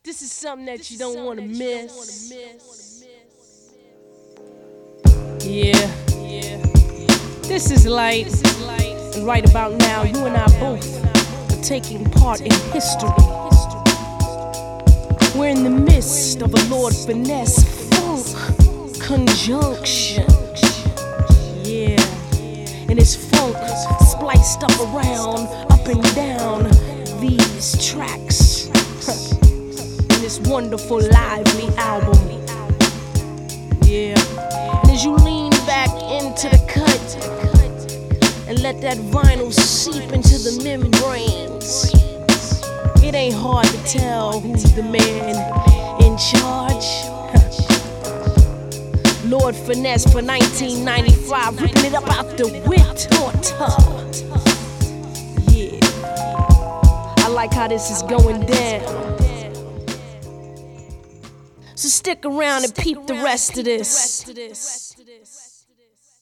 This is something that you don't want to miss. Yeah. This is light. And right about now, you and I both are taking part in history. We're in the midst of a Lord Finesse funk conjunction. Yeah. And it's funk spliced up around, up and down these tracks. In this wonderful, lively album. Yeah. And as you lean back into the cut and let that vinyl seep into the membranes, it ain't hard to tell who's the man in charge. Lord Finesse for 1995, ripping it up out the whip tub. Yeah, I like how this is going down. So stick around and peep the rest of this.